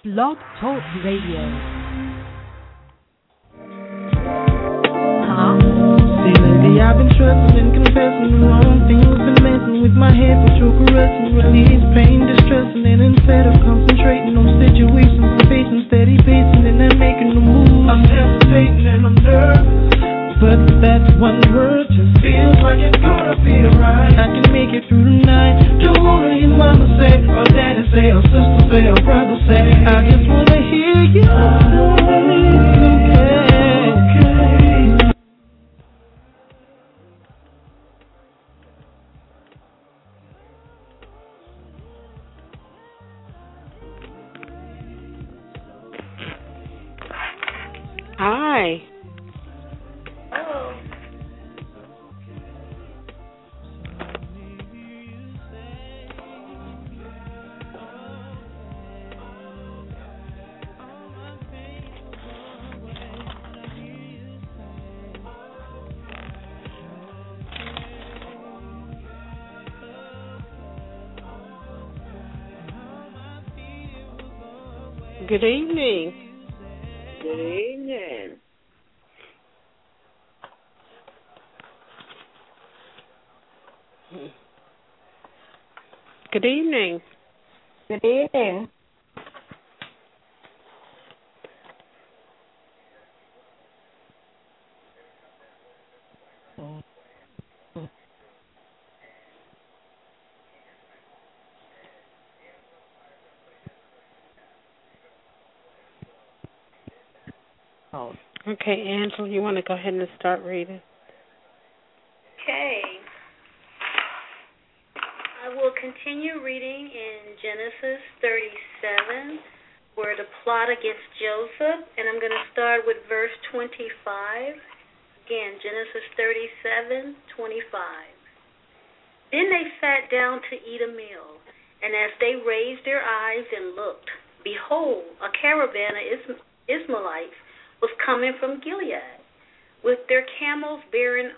Blog Talk Radio. See, lately I've been trusting and confessing the wrong things, been messing with my head, but you're caressing, release pain, distressing, and instead of concentrating on situations I'm facing, steady pacing and then making a move, I'm hesitating and I'm nervous, but that one word just feels like it's gonna be alright. I can make it through the night. Don't wanna hear mama say, or daddy say, or sister say, or brother say. I just wanna hear you. It's okay. Hi. Good evening. Good evening. Good evening. Good evening. Okay, Angela, you want to go ahead and start reading? Okay. I will continue reading in Genesis 37. We're the plot against Joseph, and I'm going to start with verse 25. Again, Genesis 37:25. Then they sat down to eat a meal, and as they raised their eyes and looked, behold, a caravan of Ishmaelites was coming from Gilead, with their camels bearing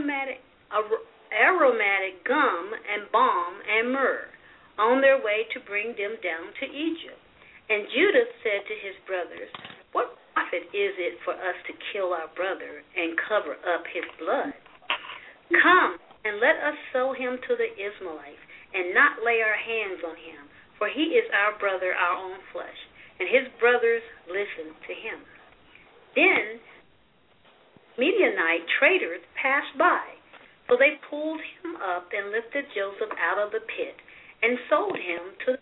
aromatic gum and balm and myrrh, on their way to bring them down to Egypt. And Judah said to his brothers, what profit is it for us to kill our brother and cover up his blood? Come, and let us sell him to the Ishmaelites, and not lay our hands on him, for he is our brother, our own flesh. And his brothers listened to him. Then Midianite traders passed by, so they pulled him up and lifted Joseph out of the pit and sold him to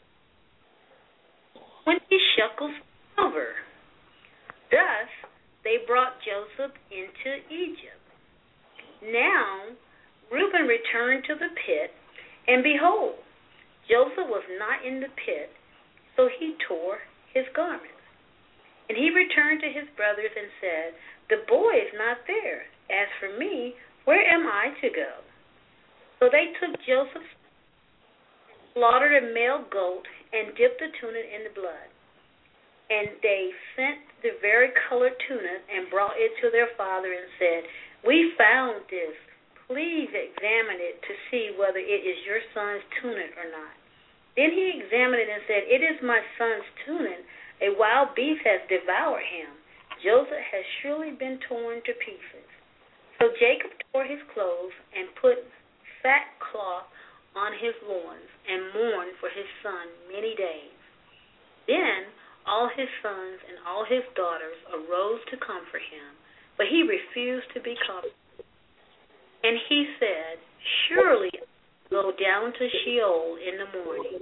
20 shekels silver. Thus they brought Joseph into Egypt. Now Reuben returned to the pit, and behold, Joseph was not in the pit, so he tore his garments. And he returned to his brothers and said, the boy is not there. As for me, where am I to go? So they took Joseph, slaughtered a male goat, and dipped the tunic in the blood. And they sent the varicolored tunic and brought it to their father and said, we found this. Please examine it to see whether it is your son's tunic or not. Then he examined it and said, it is my son's tunic. A wild beast has devoured him. Joseph has surely been torn to pieces. So Jacob tore his clothes and put sackcloth on his loins and mourned for his son many days. Then all his sons and all his daughters arose to comfort him, but he refused to be comforted. And he said, surely I will go down to Sheol in the morning.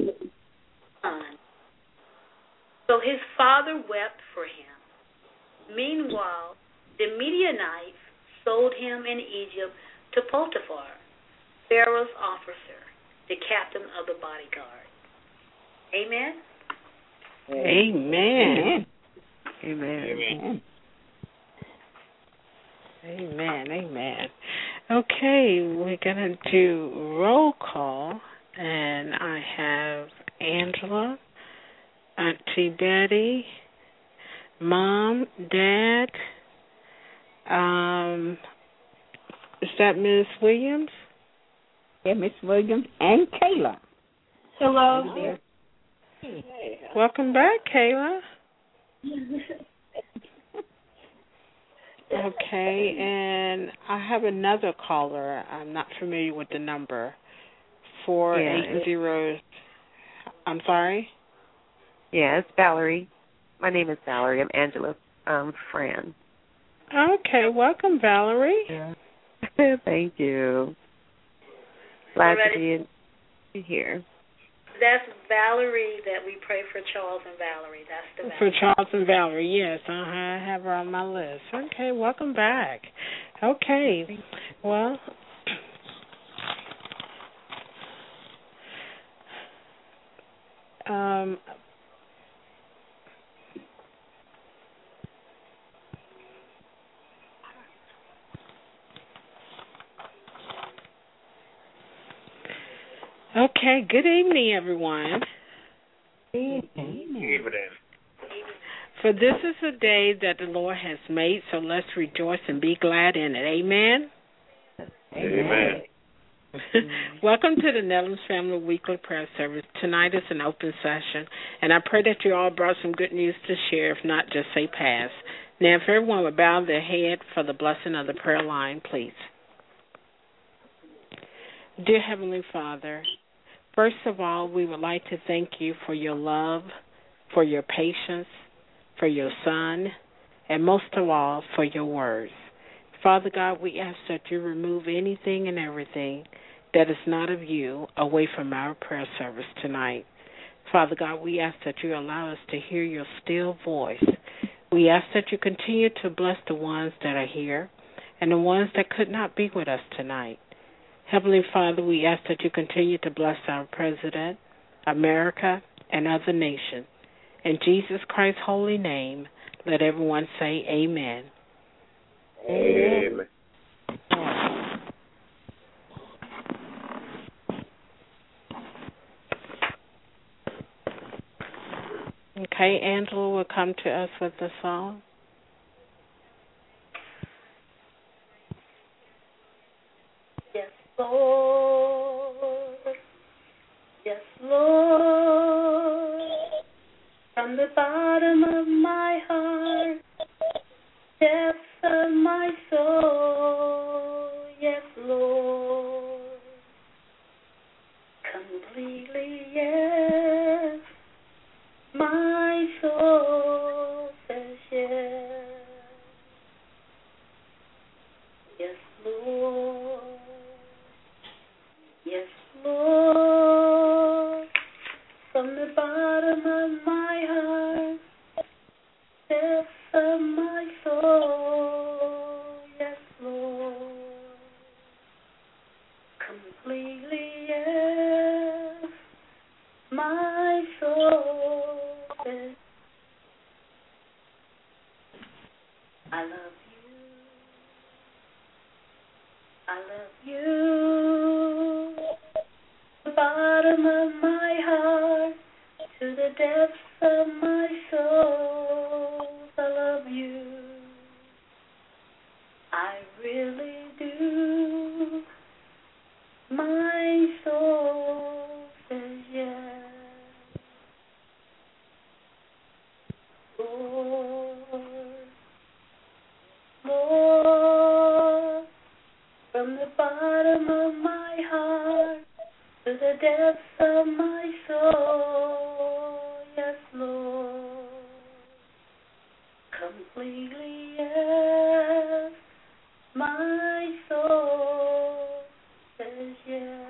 So his father wept for him. Meanwhile, the Midianites sold him in Egypt to Potiphar, Pharaoh's officer, the captain of the bodyguard. Amen? Amen. Amen. Amen. Amen. Okay, we're going to do roll call, and I have Angela, Auntie Betty, Mom, Dad, is that Miss Williams? Yeah, Miss Williams and Kayla. Hello. Welcome back, Kayla. Okay, and I have another caller. I'm not familiar with the number. 480. I'm sorry? Yeah, it's Valerie. My name is Valerie. I'm Angela's friend. Okay, welcome, Valerie. Yeah. Thank you. Glad to be here. That's Valerie that we pray for, Charles and Valerie. That's the Valerie. For Charles and Valerie, yes. I have her on my list. Okay, welcome back. Okay, well, okay, good evening, everyone. Good evening. For this is a day that the Lord has made, so let's rejoice and be glad in it. Amen? Amen. Welcome to the Netherlands Family Weekly Prayer Service. Tonight is an open session, and I pray that you all brought some good news to share. If not, just say pass. Now, if everyone would bow their head for the blessing of the prayer line, please. Dear Heavenly Father, first of all, we would like to thank you for your love, for your patience, for your Son, and most of all, for your words. Father God, we ask that you remove anything and everything that is not of you away from our prayer service tonight. Father God, we ask that you allow us to hear your still voice. We ask that you continue to bless the ones that are here and the ones that could not be with us tonight. Heavenly Father, we ask that you continue to bless our President, America, and other nations. In Jesus Christ's holy name, let everyone say amen. Amen. Okay, Angela will come to us with the song. Yes, Lord. Yes, Lord. From the bottom of my heart, depths of my soul, yes, Lord. Completely, yes. My soul says yes. Yes, Lord. Yes, Lord. From the bottom of my heart, depths of my soul, yes, Lord. Completely, yes. My soul says, I love you. I love you. The bottom of my heart to the depths of my soul, I love you. I really do. My soul says yes. Lord, Lord, from the bottom of my heart to the depths of my soul, yes, Lord. Completely, yes. My soul says yes.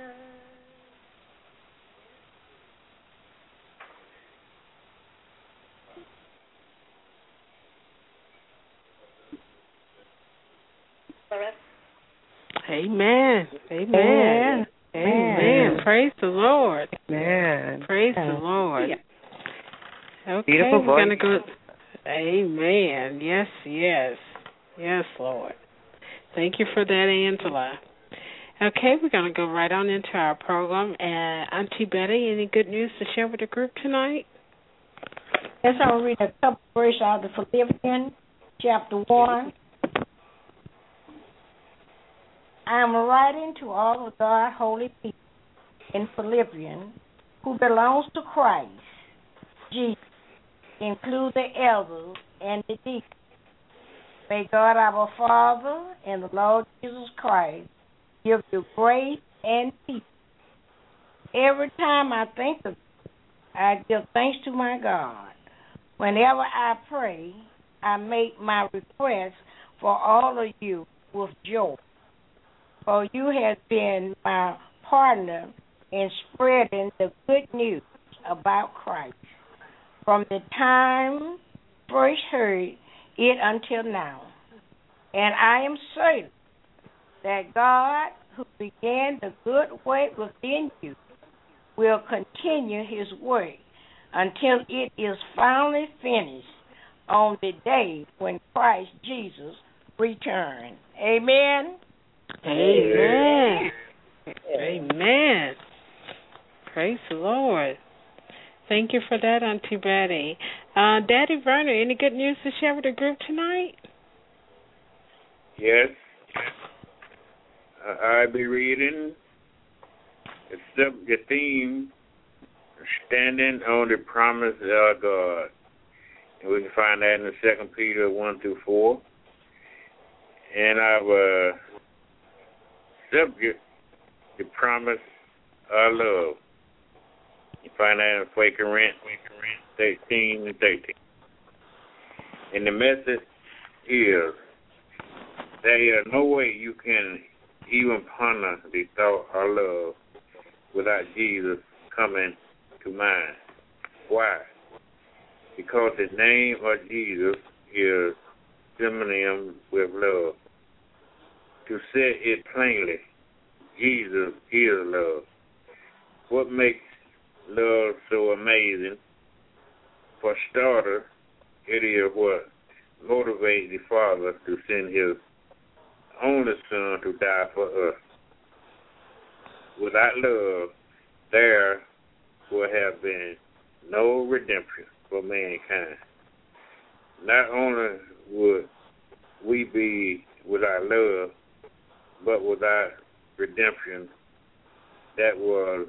Amen. Amen. Amen. Praise the Lord. Amen. Praise the Lord. Okay, Beautiful we're voice. going to go. Amen. Yes, yes. Yes, Lord. Thank you for that, Angela. Okay, we're going to go right on into our program. And Auntie Betty, any good news to share with the group tonight? Yes, I'll read a couple verses out of Philippians, chapter 1. I am writing to all of God's holy people in Philippians who belongs to Christ Jesus. include the elders and the deacons. May God our Father and the Lord Jesus Christ give you grace and peace. Every time I think of it, I give thanks to my God. Whenever I pray, I make my request for all of you with joy. For you have been my partner in spreading the good news about Christ from the time first heard it until now. And I am certain that God, who began the good work within you, will continue his work until it is finally finished on the day when Christ Jesus returns. Amen. Amen. Amen. Praise the Lord. Thank you for that, Auntie Betty. Daddy Verner, any good news to share with the group tonight? Yes. I'll be reading the theme, Standing on the Promise of God. And we can find that in 2 Peter 1-4. And our subject, the promise of love. You find that in 2 Corinthians 13:13. And the message is, there is no way you can even ponder the thought of love without Jesus coming to mind. Why? Because the name of Jesus is synonym with love. To say it plainly, Jesus is love. What makes love so amazing? For starters, it is what motivates the Father to send his only Son to die for us. Without love, there would have been no redemption for mankind. Not only would we be without love, but without redemption that was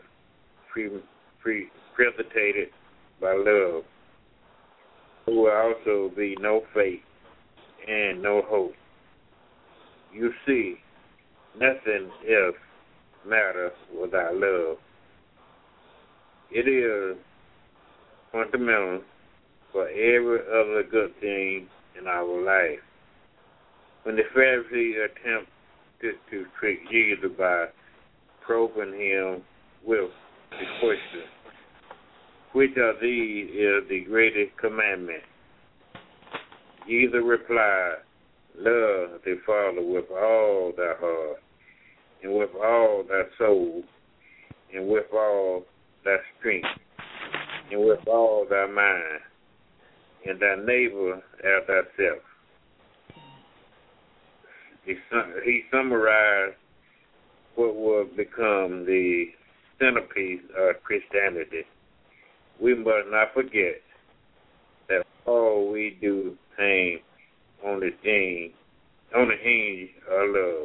precipitated by love, there will also be no faith and no hope. You see, nothing else matters without love. It is fundamental for every other good thing in our life. When the Pharisees attempted to trick Jesus by probing him with the question, which of these is the greatest commandment? Jesus replied, love the Father with all thy heart, and with all thy soul, and with all thy strength, and with all thy mind, and thy neighbor as thyself. He summarized what will become the centerpiece of Christianity. We must not forget that all we do hangs on the hinge of love.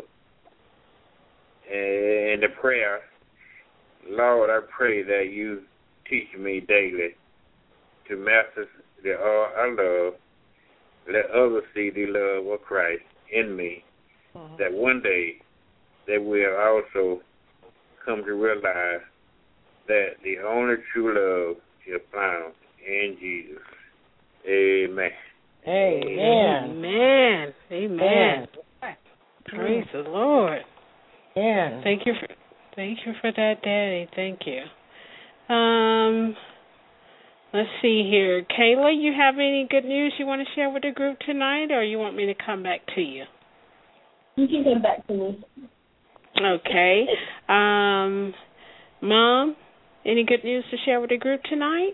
And the prayer, Lord, I pray that you teach me daily to master the art of love. Let others see the love of Christ in me, that one day they will also come to realize that the only true love is found in Jesus. Amen. Amen. Amen. Amen. Praise the Lord. Yeah. Thank you for that, Daddy. Thank you. Let's see here. Kayla, you have any good news you want to share with the group tonight, or you want me to come back to you? You can come back to me. Okay. Mom, any good news to share with the group tonight?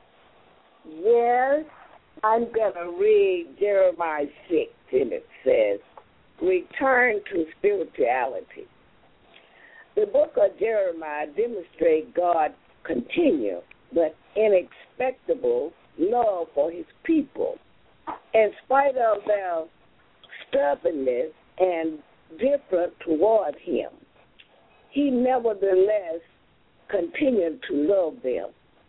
Yes, I'm going to read Jeremiah 6, and it says, return to spirituality. The book of Jeremiah demonstrates God's continued but inexplicable love for his people. In spite of their stubbornness and difference toward him, he nevertheless continued to love them.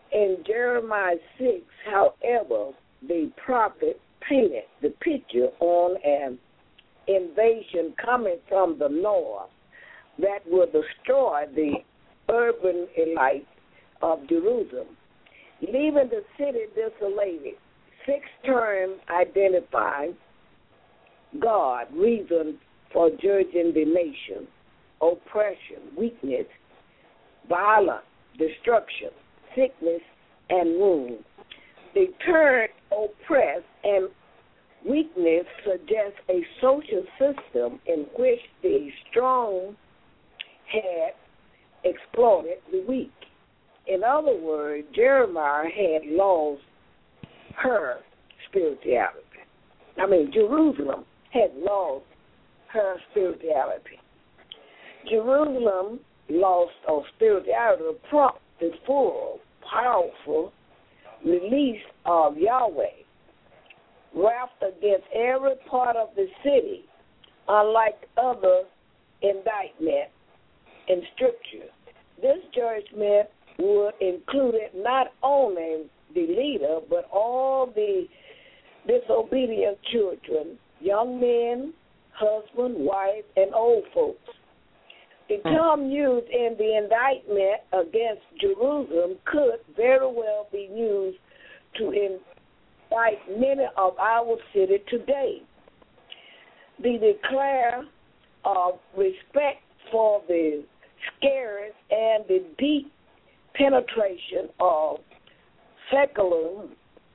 In Jeremiah 6, however, the prophet painted the picture on an invasion coming from the north that would destroy the urban elite of Jerusalem, leaving the city desolated. 6 terms identify God's reason for judging the nation: oppression, weakness, violence, destruction, sickness, and wound. The term oppress and weakness suggests a social system in which the strong had exploited the weak. In other words, Jeremiah had lost her spirituality. Jerusalem had lost her spirituality. Jerusalem lost her spirituality to prompt the full, powerful release of Yahweh, wrapped against every part of the city, unlike other indictment in Scripture. This judgment would include not only the leader, but all the disobedient children, young men, husband, wife, and old folks. The term used in the indictment against Jerusalem could very well be used to indict many of our cities today. The declare of respect for the scares and the deep penetration of secularism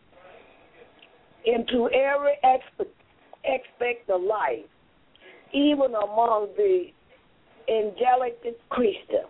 into every aspect of life, even among the angelic Christian,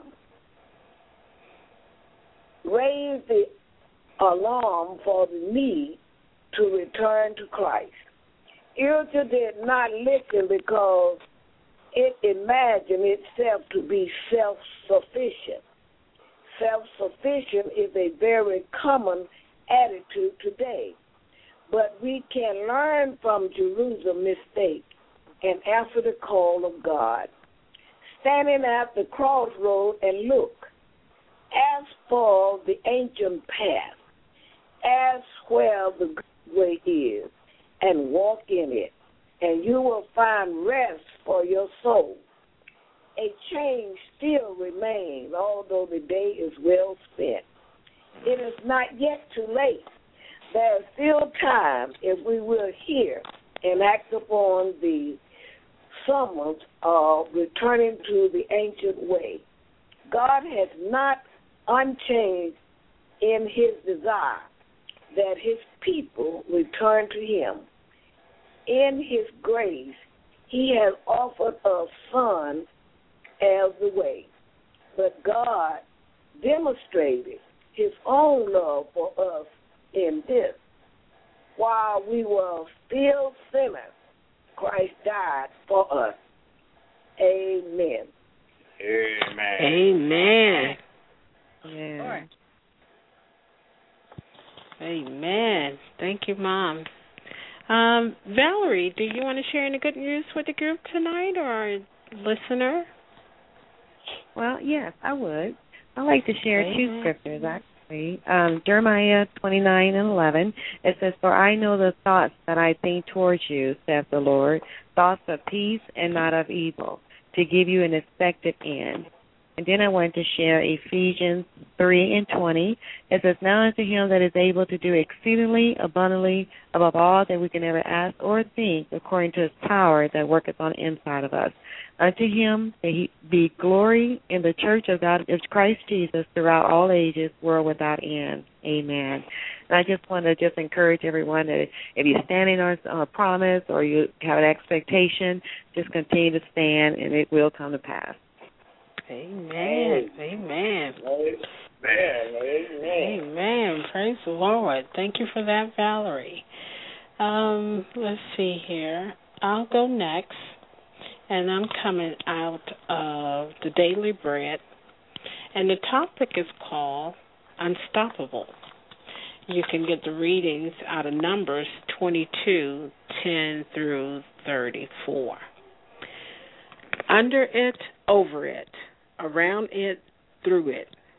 raised the alarm for the need to return to Christ. Israel did not listen because it imagined itself to be self-sufficient. Self-sufficient is a very common attitude today, but we can learn from Jerusalem's mistake and answer the call of God. Standing at the crossroad and look, ask for the ancient path, ask where the good way is, and walk in it, and you will find rest for your soul. A change still remains, although the day is well spent. It is not yet too late. There is still time if we will hear and act upon the summons of returning to the ancient way. God has not unchanged in his desire that his people return to him. In his grace, he has offered us Son as the way. But God demonstrated his own love for us in this. While we were still sinners, Christ died for us. Amen. Amen. Amen. Yeah. Amen. Thank you, Mom. Valerie, do you want to share any good news with the group tonight or listener? Well, yes, I would. I'd like to share 2 scriptures, actually. Jeremiah 29:11. It says, "For I know the thoughts that I think towards you, saith the Lord, thoughts of peace and not of evil, to give you an expected end." And then I wanted to share Ephesians 3:20. It says, "Now unto him that is able to do exceedingly abundantly above all that we can ever ask or think, according to his power that worketh on the inside of us. Unto him that he be glory in the church of God of Christ Jesus throughout all ages, world without end. Amen." And I just want to encourage everyone that if you're standing on a promise or you have an expectation, just continue to stand and it will come to pass. Amen. Amen. Amen. Praise the Lord. Thank you for that, Valerie. Let's see here. I'll go next, and I'm coming out of the Daily Bread, and the topic is called Unstoppable. You can get the readings out of Numbers 22:10 through 34. Under it, over it, around it, through it,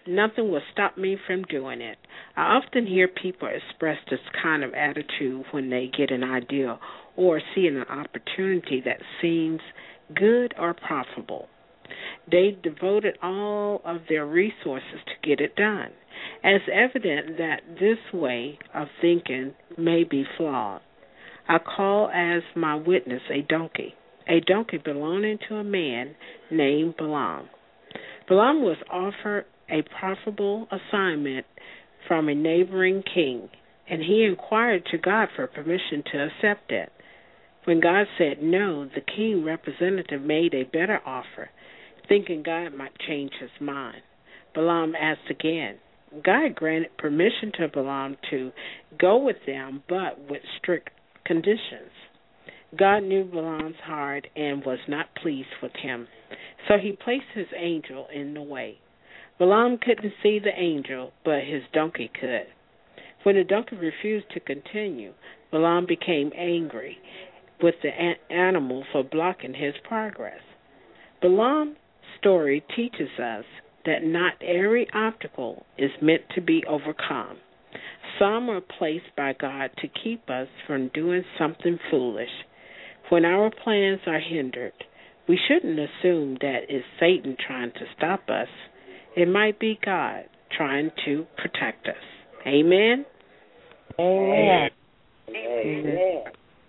Nothing will stop me from doing it. I often hear people express this kind of attitude when they get an idea or see an opportunity that seems good or profitable. They devoted all of their resources to get it done. It's evident that this way of thinking may be flawed. I call as my witness a donkey belonging to a man named Balaam. Balaam was offered a profitable assignment from a neighboring king, and he inquired to God for permission to accept it. When God said no, the king representative made a better offer, thinking God might change his mind. Balaam asked again. God granted permission to Balaam to go with them, but with strict conditions. God knew Balaam's heart and was not pleased with him, so he placed his angel in the way. Balaam couldn't see the angel, but his donkey could. When the donkey refused to continue, Balaam became angry with the animal for blocking his progress. Balaam's story teaches us that not every obstacle is meant to be overcome. Some are placed by God to keep us from doing something foolish. When our plans are hindered, we shouldn't assume that it's Satan trying to stop us. It might be God trying to protect us. Amen? Amen. Amen.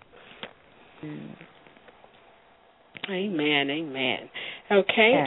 Amen, amen. Okay,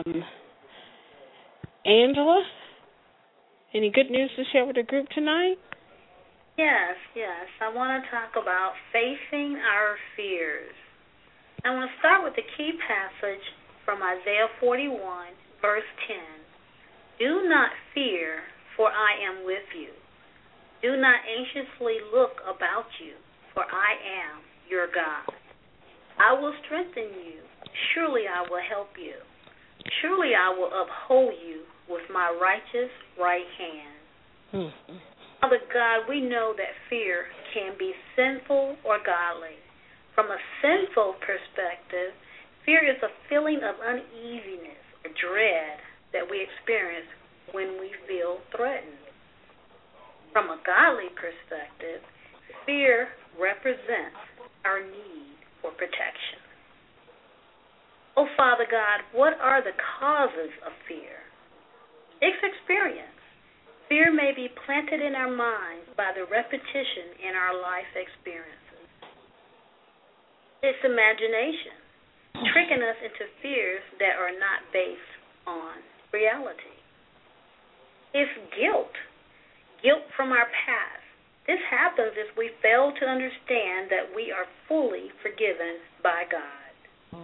Angela, any good news to share with the group tonight? Yes. I want to talk about facing our fears. I want to start with the key passage from Isaiah 41, verse 10. Do not fear, for I am with you. Do not anxiously look about you, for I am your God. I will strengthen you. Surely I will help you. Surely I will uphold you with my righteous right hand. Father God, we know that fear can be sinful or godly. From a sinful perspective, fear is a feeling of uneasiness or dread that we experience when we feel threatened. From a godly perspective, fear represents our need for protection. Oh, Father God, what are the causes of fear? It's experience. Fear may be planted in our minds by the repetition in our life experiences. It's imagination, tricking us into fears that are not based on reality. It's guilt from our past. This happens if we fail to understand that we are fully forgiven by God.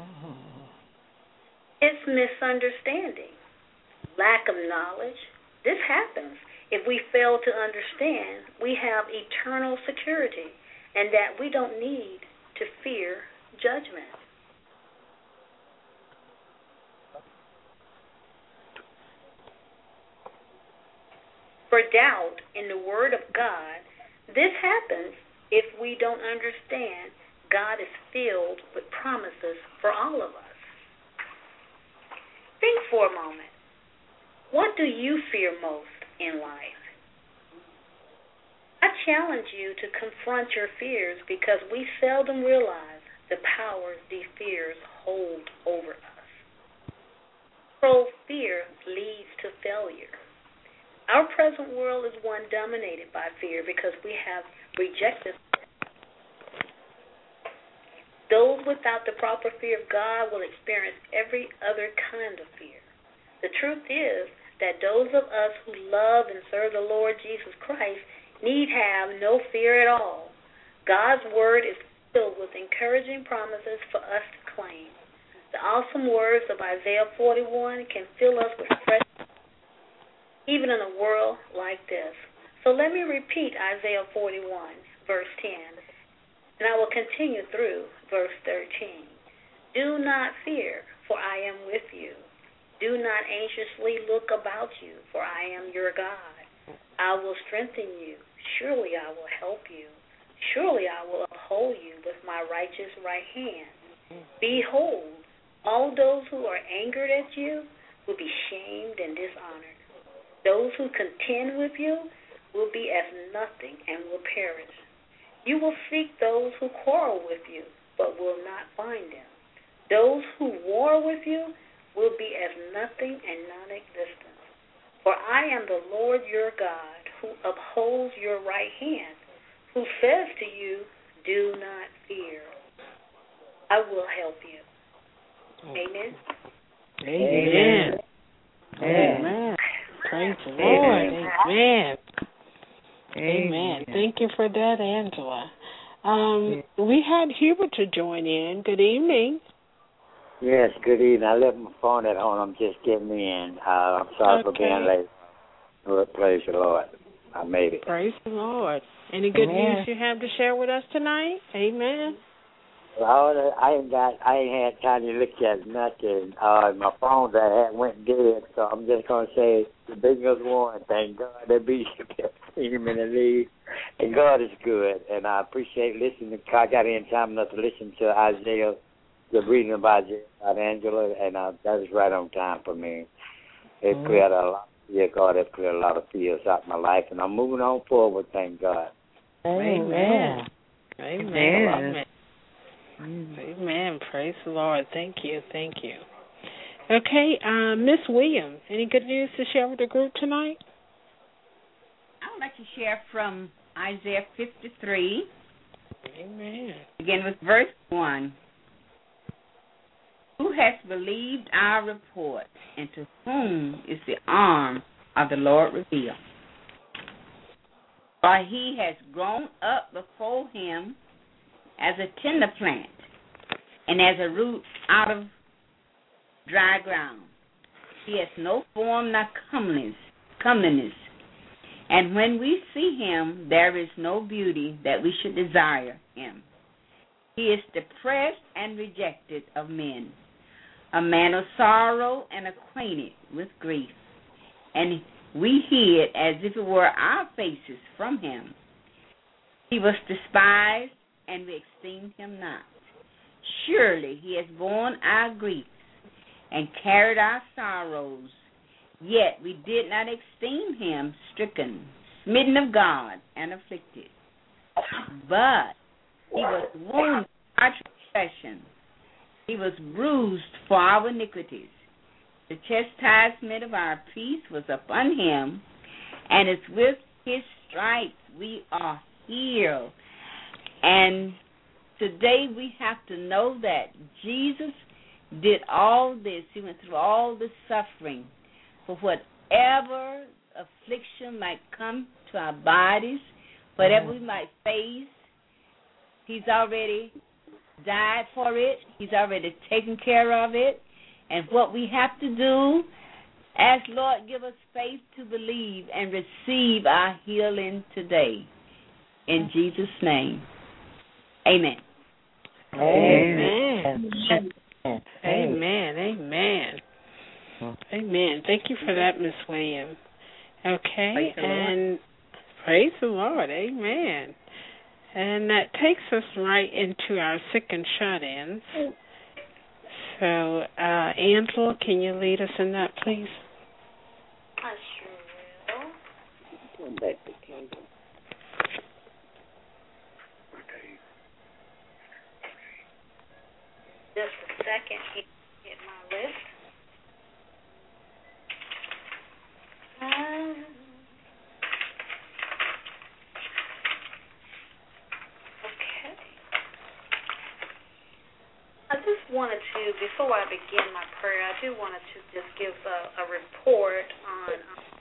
It's misunderstanding, lack of knowledge. This happens if we fail to understand we have eternal security and that we don't need to fear judgment. For doubt in the Word of God, this happens if we don't understand God is filled with promises for all of us. Think for a moment. What do you fear most in life? I challenge you to confront your fears because we seldom realize the power these fears hold over us. So fear leads to failure. Our present world is one dominated by fear because we have rejected. Those without the proper fear of God will experience every other kind of fear. The truth is that those of us who love and serve the Lord Jesus Christ need have no fear at all. God's word is filled with encouraging promises for us to claim. The awesome words of Isaiah 41 can fill us with fresh, even in a world like this. So let me repeat Isaiah 41, verse 10, and I will continue through verse 13. Do not fear, for I am with you. Do not anxiously look about you, for I am your God. I will strengthen you. Surely I will help you. Surely I will uphold you with my righteous right hand. Behold, all those who are angered at you will be shamed and dishonored. Those who contend with you will be as nothing and will perish. You will seek those who quarrel with you, but will not find them. Those who war with you will be as nothing and non-existent. For I am the Lord your God, who upholds your right hand, who says to you, do not fear. I will help you. Amen. Amen. Amen. Praise the Lord. Amen. Amen. Thank you for that, Angela. We had Hubert to join in. Good evening. Yes, good evening. I left my phone at home. I'm just getting in. I'm sorry for being late. Lord, praise the Lord. I made it. Praise the Lord. Any good news you have to share with us tonight? Amen. Lord, I ain't had time to look at nothing. My phone that went dead, so I'm just gonna say the Bengals won. Thank God they beat the team in the league, and God is good. And I appreciate listening. I got in time enough to listen to Isaiah, the reading about Angela, and that is right on time for me. It cleared a lot. Yeah, God has cleared a lot of fears out of my life, and I'm moving on forward. Thank God. Amen. Amen. Amen. Praise the Lord. Thank you. Thank you. Okay, Miss Williams, any good news to share with the group tonight? I would like to share from Isaiah 53. Amen. Begin with verse 1. Who has believed our report, and to whom is the arm of the Lord revealed? For he has grown up before him as a tender plant, and as a root out of dry ground. He has no form nor comeliness, and when we see him, there is no beauty that we should desire him. He is depressed and rejected of men, a man of sorrow and acquainted with grief, and we hid as if it were our faces from him. He was despised, and we esteemed him not. Surely he has borne our griefs and carried our sorrows, yet we did not esteem him stricken, smitten of God, and afflicted. But he was wounded for our transgressions, he was bruised for our iniquities. The chastisement of our peace was upon him, and it's with his stripes we are healed. And today we have to know that Jesus did all this. He went through all this suffering for whatever affliction might come to our bodies, whatever we might face. He's already died for it. He's already taken care of it. And what we have to do, ask Lord, give us faith to believe and receive our healing today. In Jesus' name. Amen. Amen. Amen. Amen. Amen. Thank you for that, Miss Williams. Okay, and praise the Lord. Amen. And that takes us right into our sick and shut-ins. So, Angela, can you lead us in that, please? I sure will. Come back to Kingdom. Just a second, get my list. Okay. I just wanted to, before I begin my prayer, I do wanted to just give a report on,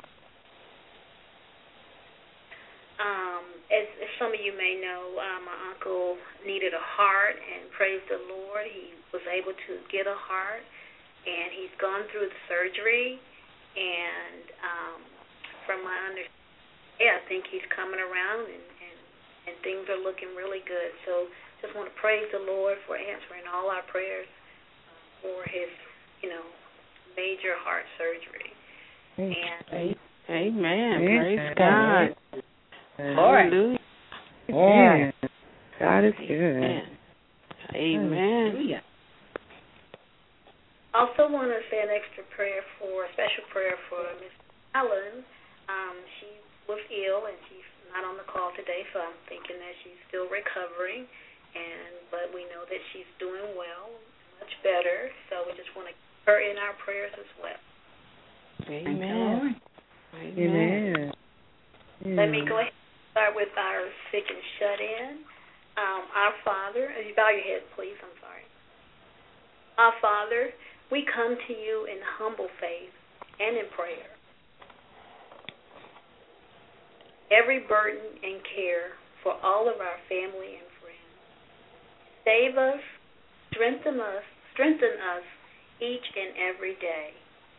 as some of you may know, my uncle needed a heart, and praise the Lord, he was able to get a heart, and he's gone through the surgery, and from my understanding, I think he's coming around, and things are looking really good. So just want to praise the Lord for answering all our prayers for his, major heart surgery. And Amen. Praise God. Hallelujah. Yeah. God is good. Amen. also want to say an extra prayer special prayer for Miss Allen, she was ill and she's not on the call today, so I'm thinking that she's still recovering. But we know that she's doing well, much better. So we just want to keep her in our prayers as well. Amen. Amen. Let me go ahead and start with our sick and shut in. Our Father, you bow your head, please. I'm sorry. Our Father, we come to you in humble faith and in prayer. Every burden and care for all of our family and friends. Save us, strengthen us each and every day.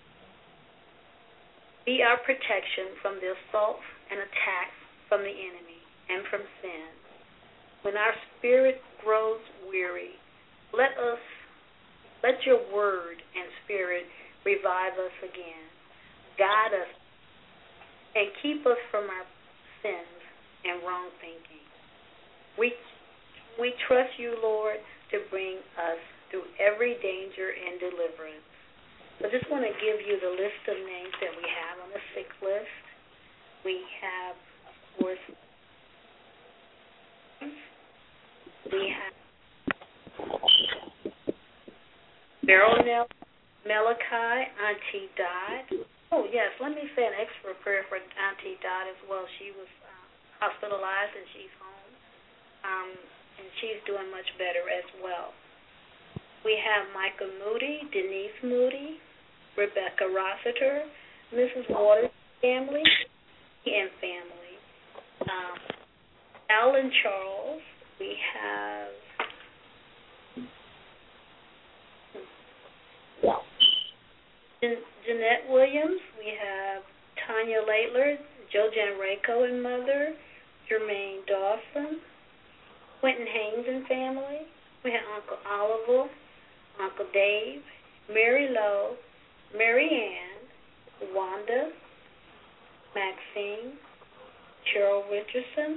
Be our protection from the assaults and attacks from the enemy and from sin. When our spirit grows weary, let your word and spirit revive us again. Guide us and keep us from our sins and wrong thinking. We trust you, Lord, to bring us through every danger and deliverance. I just want to give you the list of names that we have on the sick list. We have Beryl Malachi, Auntie Dot. Oh, yes, let me say an extra prayer for Auntie Dot as well. She was hospitalized and she's home, and she's doing much better as well. We have Micah Moody, Denise Moody, Rebecca Rossiter, Mrs. Waters' family, and family. Alan Charles. We have Jeanette Williams. We have Tanya Laitler, Jojan Rayco and mother, Jermaine Dawson, Quentin Haynes and family. We have Uncle Oliver, Uncle Dave, Mary Lowe, Mary Ann, Wanda, Maxine, Cheryl Richardson,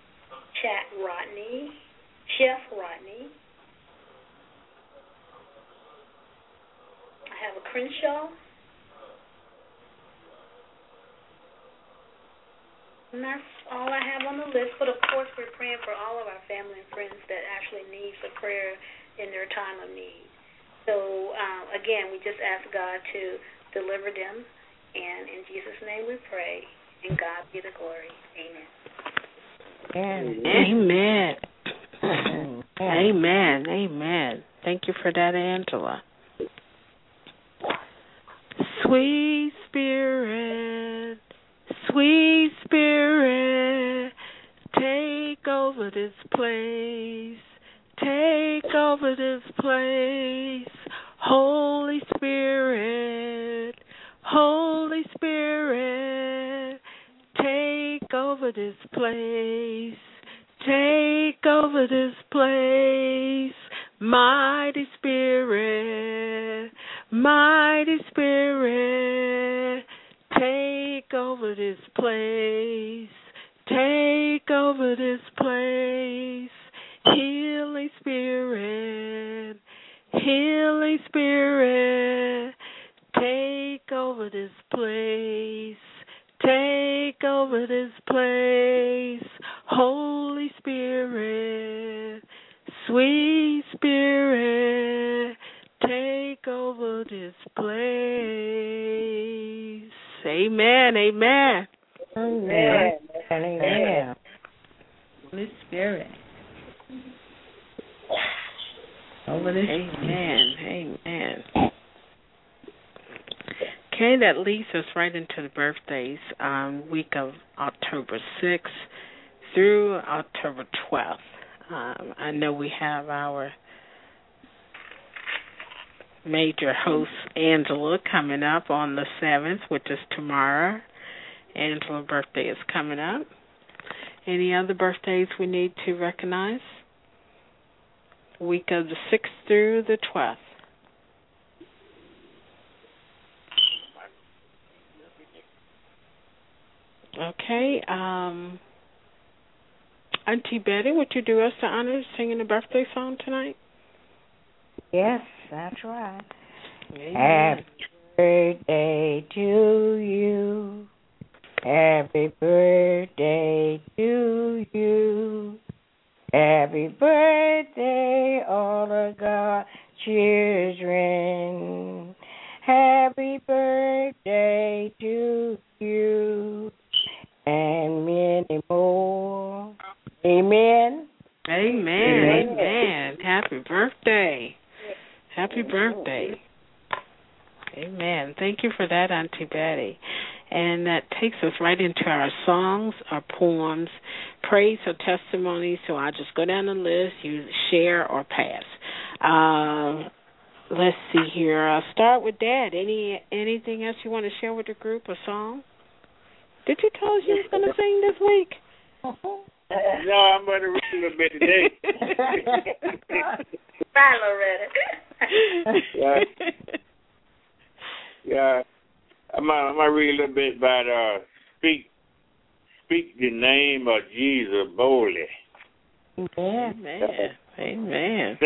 Chef Rodney. I have a Crenshaw. And that's all I have on the list. But, of course, we're praying for all of our family and friends that actually need the prayer in their time of need. So, again, we just ask God to deliver them. And in Jesus' name we pray. And God be the glory. Amen. Amen. Amen. Amen. Thank you for that, Angela. Sweet Spirit, take over this place. Take over this place. Holy Spirit, take over this place. Take over this place. Mighty Spirit, take over this place. Take over this place. Healing Spirit, take over this place. Take over this place. Holy Spirit, sweet Spirit, take over this place. Amen, amen. Amen. Amen. Holy Spirit. Over this. Amen, amen. Okay, that leads us right into the birthdays, week of October 6th through October 12th. I know we have our major host, Angela, coming up on the 7th, which is tomorrow. Angela's birthday is coming up. Any other birthdays we need to recognize? Week of the 6th through the 12th. Okay, Auntie Betty, would you do us the honor of singing the birthday song tonight? Yes, that's right. Amen. Happy birthday to you. Happy birthday to you. Happy birthday, all of God's children. Happy birthday to you and many more. Amen. Amen. Amen. Happy birthday. Happy birthday. Amen. Thank you for that, Auntie Betty. And that takes us right into our songs, our poems, praise or testimonies. So I'll just go down the list. You share or pass. Let's see here. I'll start with Dad. Anything else you want to share with the group, a song? Did you tell us you was going to sing this week? No, I'm going to read a little bit today. Bye, Loretta. Yeah. I'm going to read a little bit about speak the name of Jesus boldly. Amen.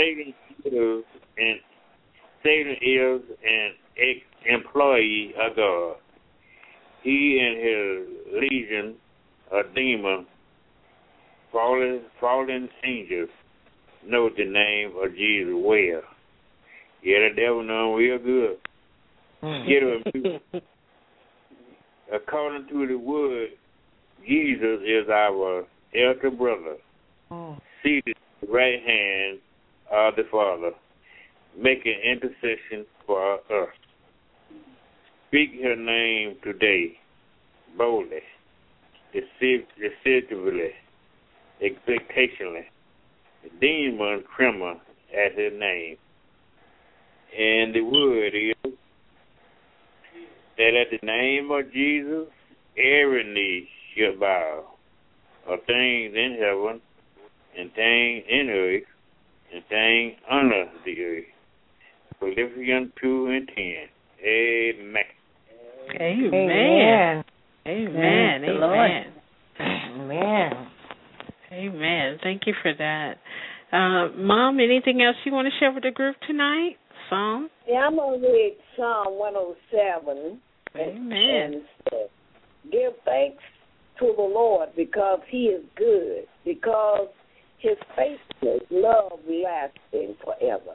Satan is an ex-employee of God. He and his legion of demons, fallen angels, know the name of Jesus well. Yeah, the devil know him real good. Get him. According to the word, Jesus is our elder brother, seated at the right hand of the Father, making intercession for us. Speak her name today, boldly, decisively, expectationally. The demons tremble at his name. And the word is that at the name of Jesus, every knee shall bow, of things in heaven, and things in earth, and things under the earth. Philippians 2:10. Amen. Amen. Amen. Amen. Amen. Amen. Thank you for that. Mom, anything else you want to share with the group tonight? Song? Yeah, I'm going to read Psalm 107. Amen. And give thanks to the Lord because he is good, because his faithfulness, love lasting forever.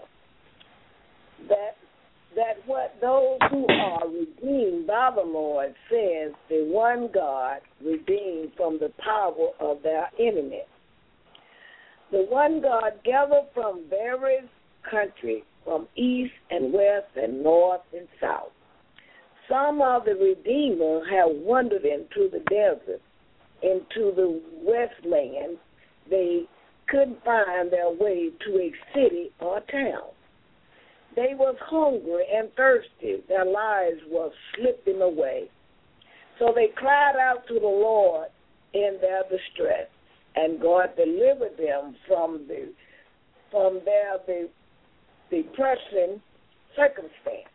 That what those who are redeemed by the Lord says, the one God redeemed from the power of their enemies. The one God gathered from various countries, from east and west and north and south. Some of the redeemers have wandered into the desert, into the wasteland. They couldn't find their way to a city or town. They was hungry and thirsty. Their lives were slipping away. So they cried out to the Lord in their distress, and God delivered them from their depressing circumstance.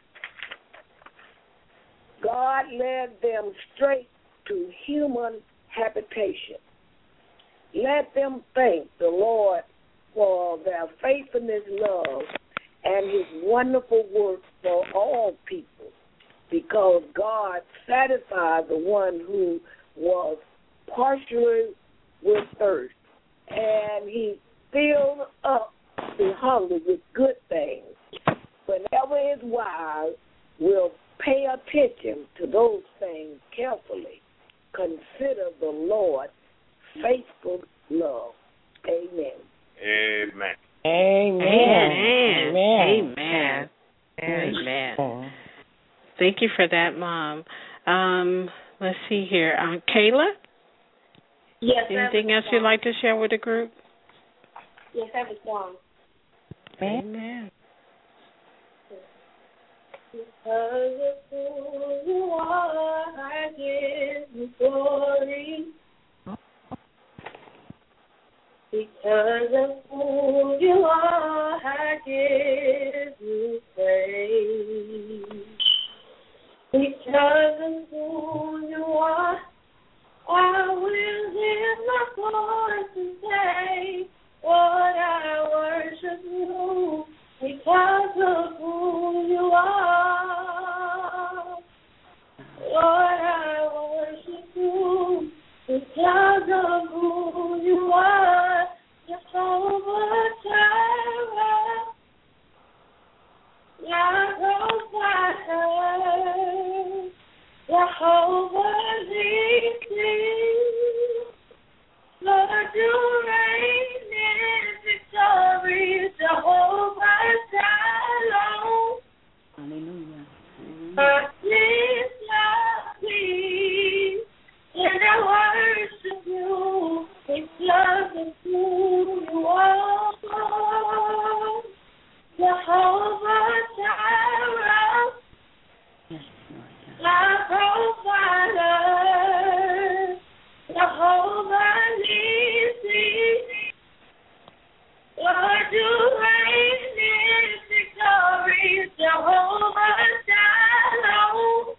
God led them straight to human habitation. Let them thank the Lord for their faithfulness, love, and his wonderful work for all people, because God satisfied the one who was partially with thirst, and he filled up the hungry with good things. Whenever it's wise, we'll pay attention to those things carefully. Consider the Lord's faithful love. Amen. Amen. Amen. Amen. Amen. Thank you for that, Mom. Let's see here. Kayla? Yes. Anything else you'd like to share with the group? Yes, I have a song. Amen. Because of who you are, I give you glory. Because of who you are, I give you praise. Because of who you are, I will lift my voice and say, Lord, I worship you. Because of who you are, Lord, I worship you. you reign in victory, Jehovah Shalom.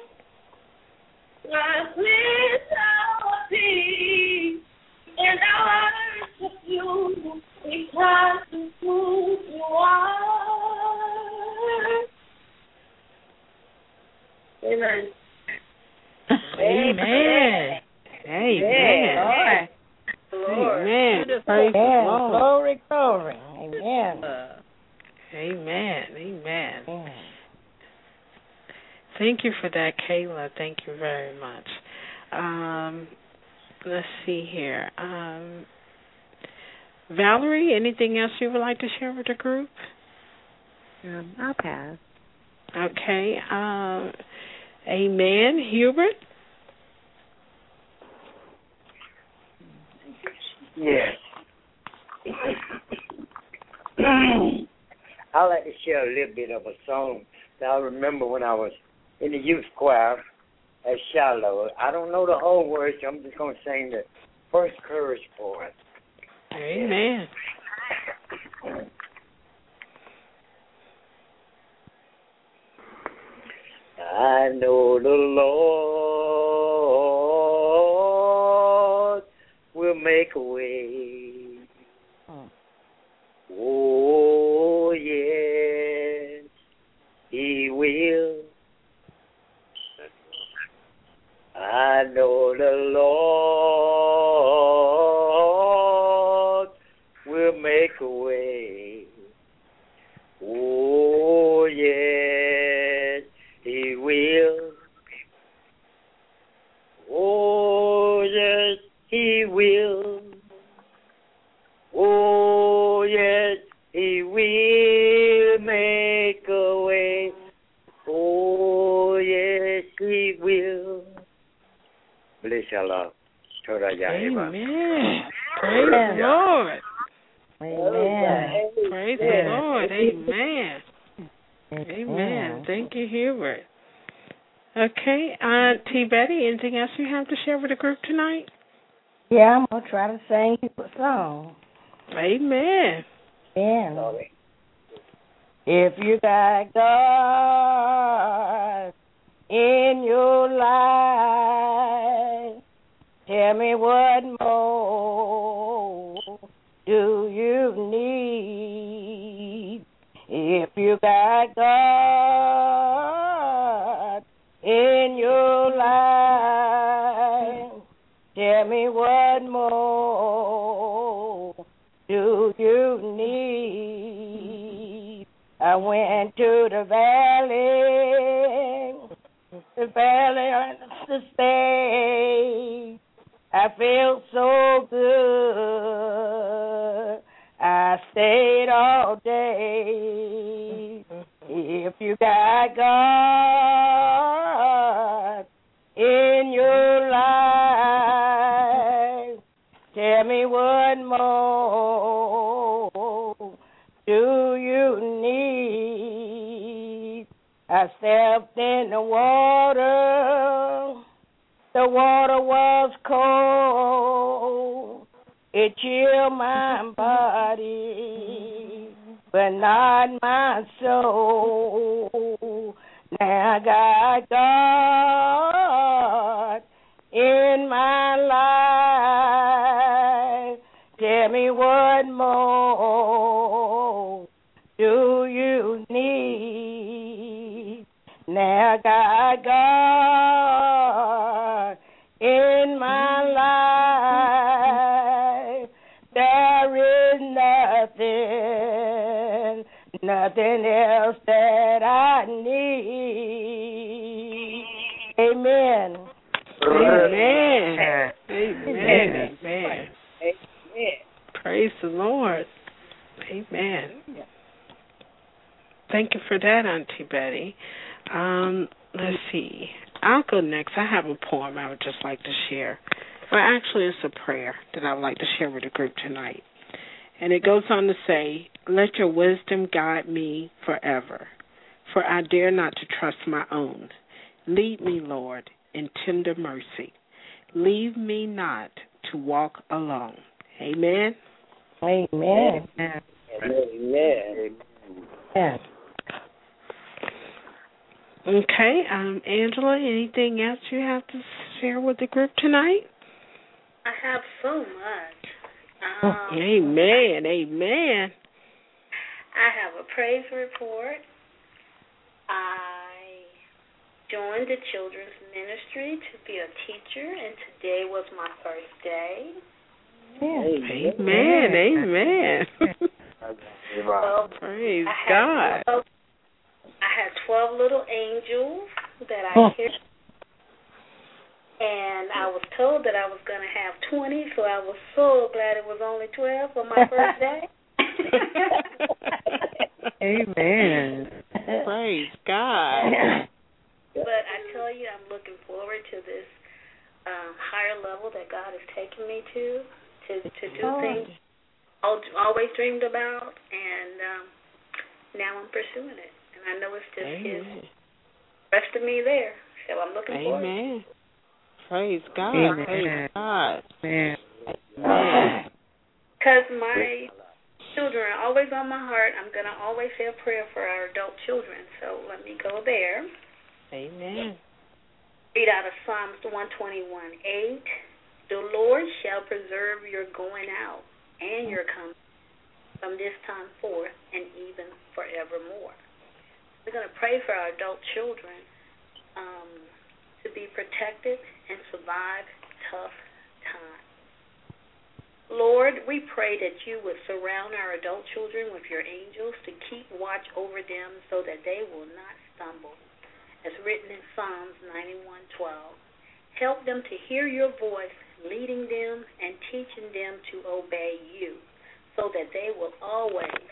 God, please our peace, and I worship you because of who you are. Amen. Amen. Amen. Lord. Amen. Praise the Lord. Glory, glory. Amen. Amen. Amen. Thank you for that, Kayla. Thank you very much. Let's see here. Valerie, anything else you would like to share with the group? I'll pass. Okay. Amen. Hubert? Yes. I like to share a little bit of a song that I remember when I was in the youth choir at Shiloh. I don't know the whole words, so I'm just going to sing the first chorus for it. Amen. I know the Lord will make a way. Oh, yes, He will. I know the Lord will make a way. Oh, yes, He will. Oh, yes, He will. Oh, yes, He will make a way. Oh, yes, He will. Bless your love. Amen. Praise the Lord. Amen. Praise the Lord. Amen. Amen. Thank you, Hubert. Okay, T. Betty, anything else you have to share with the group tonight? Yeah, I'm going to try to sing you a song. Amen. Yeah. If you got God in your life, tell me what more do you need? If you got God in your life, tell me what more do you need? I went to the valley to stay. I felt so good. I stayed all day. If you got God in your life, tell me what more do you need? I stepped in the water. The water was cold. It chilled my body, but not my soul. Now I got God in my life. Tell me what more do you need? Now I got God in my life. There is nothing else that I need. Amen. Amen. Amen. Amen. Praise the Lord. Amen. Thank you for that, Auntie Betty. Let's see. I'll go next. I have a poem I would just like to share. Well, actually, it's a prayer that I would like to share with the group tonight. And it goes on to say, let your wisdom guide me forever, for I dare not to trust my own. Lead me, Lord, in tender mercy. Leave me not to walk alone. Amen? Amen. Amen. Yes. Okay, Angela, anything else you have to share with the group tonight? I have so much. Amen. Amen. I have a praise report. I joined the children's ministry to be a teacher, and today was my first day. Amen. Amen. Well, praise God. I had 12 little angels that I cared, and I was told that I was going to have 20, so I was so glad it was only 12 for my first day. Amen. Praise God. But I tell you, I'm looking forward to this higher level that God has taken me to do things I always dreamed about, and now I'm pursuing it. And I know it's just His rest of me there, so I'm looking forward. Amen. Praise God. Amen. Praise God. Amen. Because my children are always on my heart. I'm going to always say a prayer for our adult children, so let me go there. Amen. Read out of Psalms 121:8. The Lord shall preserve your going out and your coming from this time forth and even forevermore. We're going to pray for our adult children to be protected and survive tough times. Lord, we pray that you would surround our adult children with your angels to keep watch over them so that they will not stumble. As written in Psalms 91:12, help them to hear your voice, leading them and teaching them to obey you, so that they will always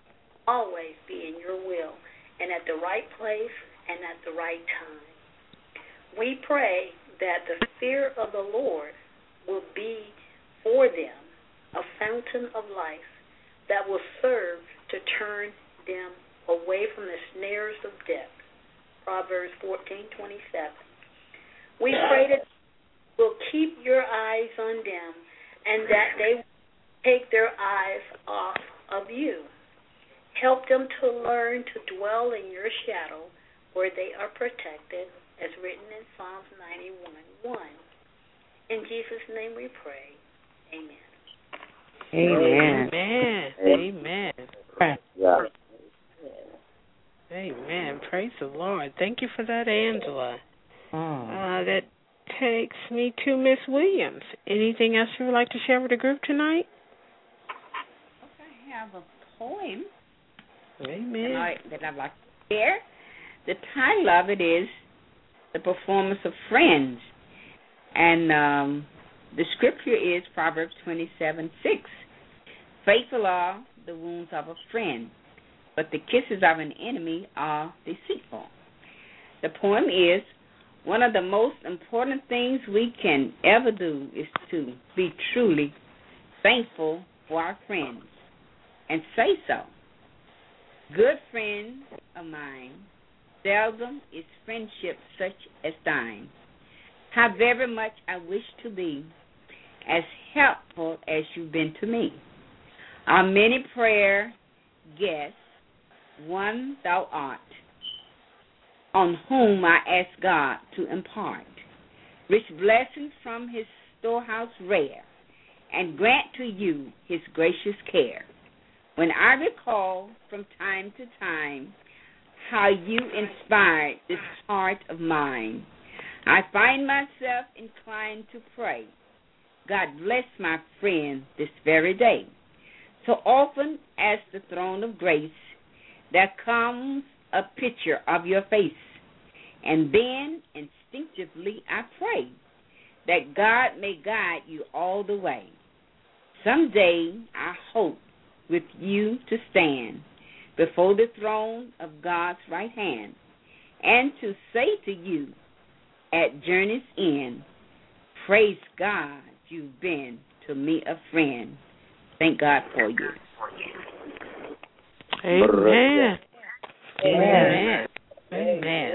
be in your will and at the right place and at the right time. We pray that the fear of the Lord will be for them a fountain of life that will serve to turn them away from the snares of death. Proverbs 14:27. We pray that you will keep your eyes on them and that they will take their eyes off of you. Help them to learn to dwell in your shadow where they are protected, as written in Psalms 91:1. In Jesus' name we pray. Amen. Amen. Amen. Amen. Amen. Praise the Lord. Thank you for that, Angela. That takes me to Miss Williams. Anything else you would like to share with the group tonight? I have a poem. Amen. That I'd like to share. The title of it is The Performance of Friends. And the scripture is Proverbs 27:6. Faithful are the wounds of a friend, but the kisses of an enemy are deceitful. The poem is, one of the most important things we can ever do is to be truly thankful for our friends and say so. Good friends of mine, seldom is friendship such as thine. How very much I wish to be as helpful as you've been to me. Our many prayer guests, one thou art, on whom I ask God to impart rich blessings from his storehouse rare, and grant to you his gracious care. When I recall from time to time how you inspired this heart of mine, I find myself inclined to pray, God bless my friend this very day. So often as the throne of grace, there comes a picture of your face, and then instinctively I pray that God may guide you all the way. Someday I hope with you to stand before the throne of God's right hand, and to say to you at journey's end, praise God, you've been to me a friend. Thank God for you. Amen. Amen. Amen.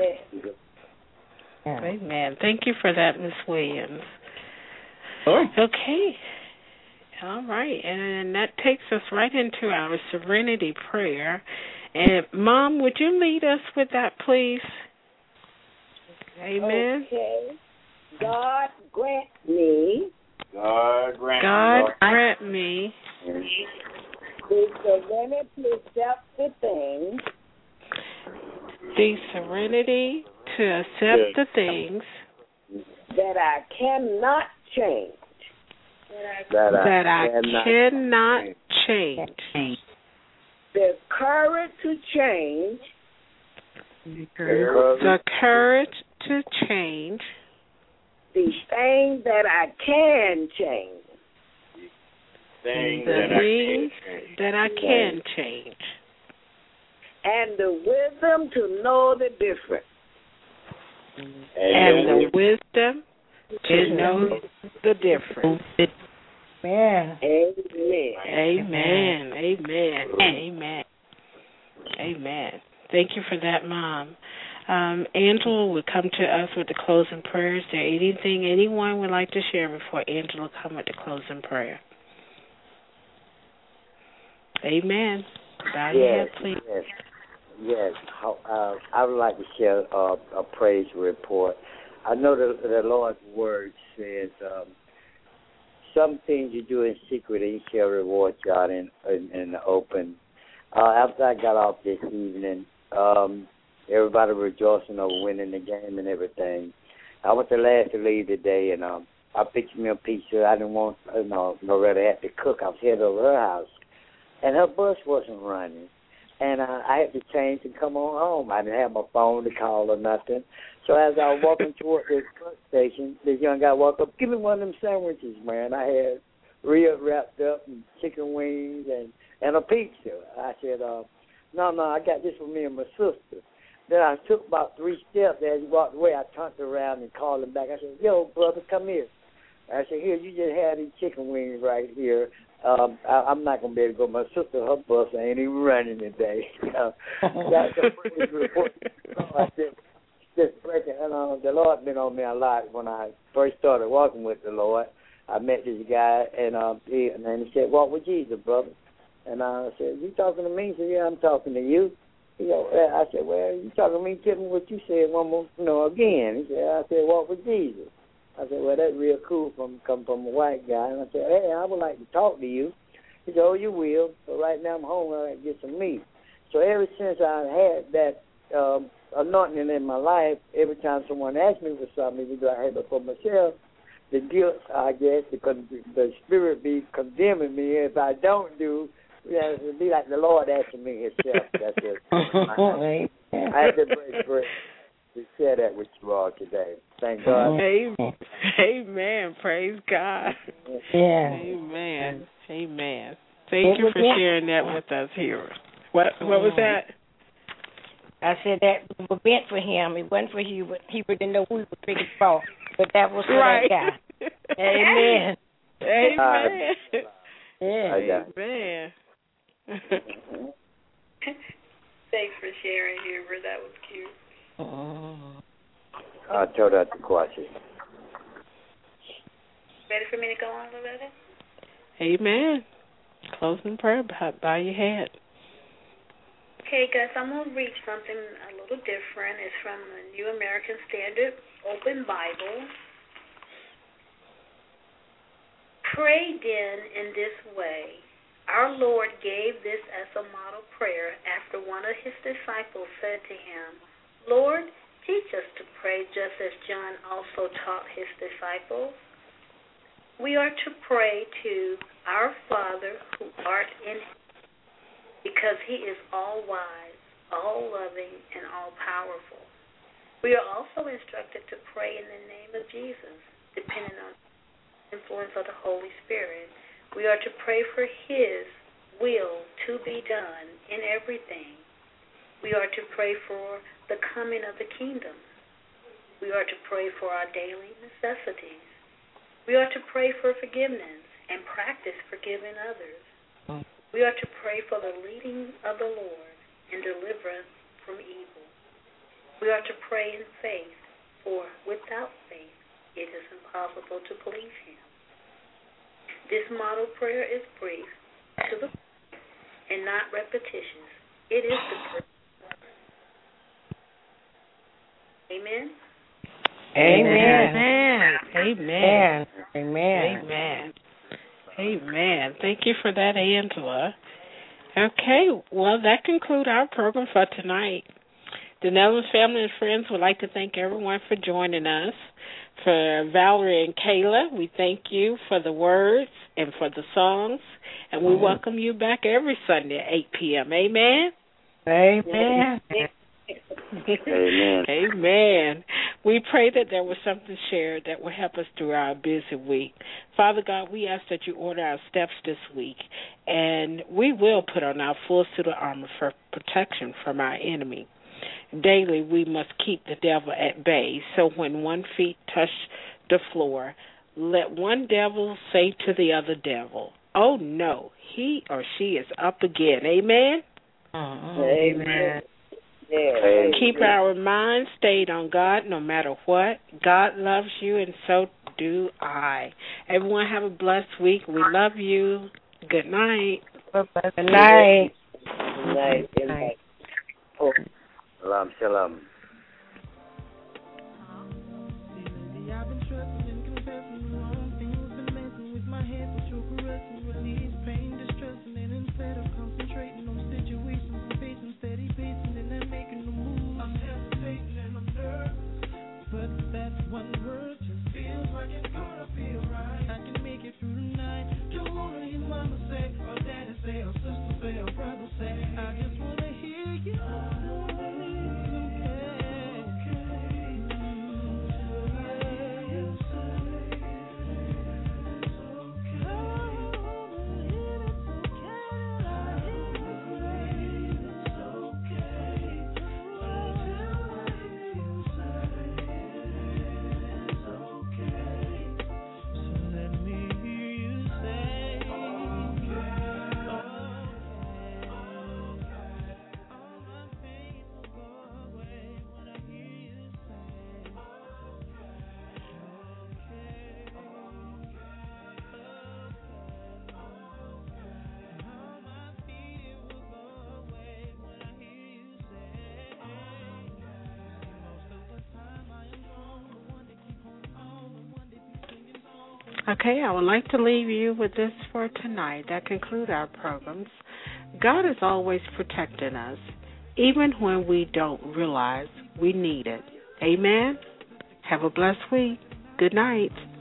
Amen. Thank you for that, Miss Williams. Sure. Okay. All right, and that takes us right into our serenity prayer. And, Mom, would you lead us with that, please? Amen. Okay. God grant me. God grant me. The serenity to accept the things. The serenity to accept the things that I cannot change. That I cannot change. The courage to change. The courage to change. The thing that I can change. The things that I can change. And the wisdom to know the difference. And the wisdom to know the difference. Amen. Amen. Amen. Amen. Amen. Thank you for that, Mom. Angela will come to us with the closing prayer. Is there anything anyone would like to share before Angela come with the closing prayer? Amen. Bow your head, please. Yes. I would like to share a praise report. I know the Lord's word says, some things you do in secret, He shall reward God in the open. After I got off this evening, everybody rejoicing over winning the game and everything. I was the last to leave today, and I picked me a pizza. I didn't want, Loretta had to cook. I was headed over her house, and her bus wasn't running. And I had to change and come on home. I didn't have my phone to call or nothing. So as I was walking toward this bus station, this young guy walked up, give me one of them sandwiches, man. I had ribs wrapped up and chicken wings and a pizza. I said, no, I got this for me and my sister. Then I took about 3 steps. As he walked away, I turned around and called him back. I said, yo, brother, come here. I said, here, you just had these chicken wings right here. I'm not going to be able to go. My sister, her bus ain't even running today. That's a pretty report. Just breaking. And, the Lord been on me a lot when I first started walking with the Lord. I met this guy, and he said, walk with Jesus, brother. And I said, you talking to me? He said, yeah, I'm talking to you. I said, well, you talking to me? Tell me what you said one more, again. He said, I said, walk with Jesus. I said, well, that's real cool come from a white guy. And I said, hey, I would like to talk to you. He said, oh, you will. But right now I'm home. I got to get some meat. So ever since I had that anointing in my life, every time someone asked me for something, even though I had it for myself, the guilt, I guess, because the Spirit be condemning me if I don't do, it would be like the Lord asking me Himself. That's it. I had to break to share that with you all today. Thank God. Amen. Praise God. Yeah. Amen. Amen. Thank you for sharing that with us here. What was that? I said that was meant for him. It wasn't for Hubert. Hubert didn't know who he was picking for, but that was for that guy. Amen. Amen. Yeah. Amen. Thanks for sharing, Hubert. That was cute. I told her to watch it. Ready for me to go on, Loretta? Amen. Closing prayer. Bow your head. Okay, guys, I'm going to read something a little different. It's from the New American Standard Open Bible. Pray then in this way. Our Lord gave this as a model prayer after one of His disciples said to Him, Lord, teach us to pray just as John also taught his disciples. We are to pray to our Father who art in heaven, because He is all-wise, all-loving, and all-powerful. We are also instructed to pray in the name of Jesus, depending on the influence of the Holy Spirit. We are to pray for His will to be done in everything. We are to pray for the coming of the kingdom. We are to pray for our daily necessities. We are to pray for forgiveness and practice forgiving others. We are to pray for the leading of the Lord and deliverance from evil. We are to pray in faith, for without faith it is impossible to please Him. This model prayer is brief, to the point, and not repetitious. It is the prayer. Amen. Amen. Amen. Amen. Amen. Amen. Thank you for that, Angela. Okay, well, that concludes our program for tonight. The Netherlands family and friends would like to thank everyone for joining us. For Valerie and Kayla, we thank you for the words and for the songs, and we welcome you back every Sunday at 8 p.m. Amen? Amen. Amen. Amen. We pray that there was something shared that will help us through our busy week. Father God, we ask that you order our steps this week, and we will put on our full suit of armor for protection from our enemy. Daily, we must keep the devil at bay, so when one feet touch the floor, let one devil say to the other devil, "Oh no, he or she is up again." Amen? Amen. Keep our minds stayed on God no matter what. God loves you, and so do I. Everyone have a blessed week. We love you. Good night. Good night. Good night. Good night. Shalom, shalom. I've been trusting and confessing the wrong things, been messing with my head, but you're caressing, release pain, distressing, and instead of concentrating on situations and facing steady pacing, and then making a move, I'm hesitating and I'm nervous, but that one word just feels like it's gonna feel right. I can make it through the night. Don't wanna hear mama say, or daddy say, or sister say, or brother say. I just wanna hear you. Okay, I would like to leave you with this for tonight. That concludes our programs. God is always protecting us, even when we don't realize we need it. Amen? Have a blessed week. Good night.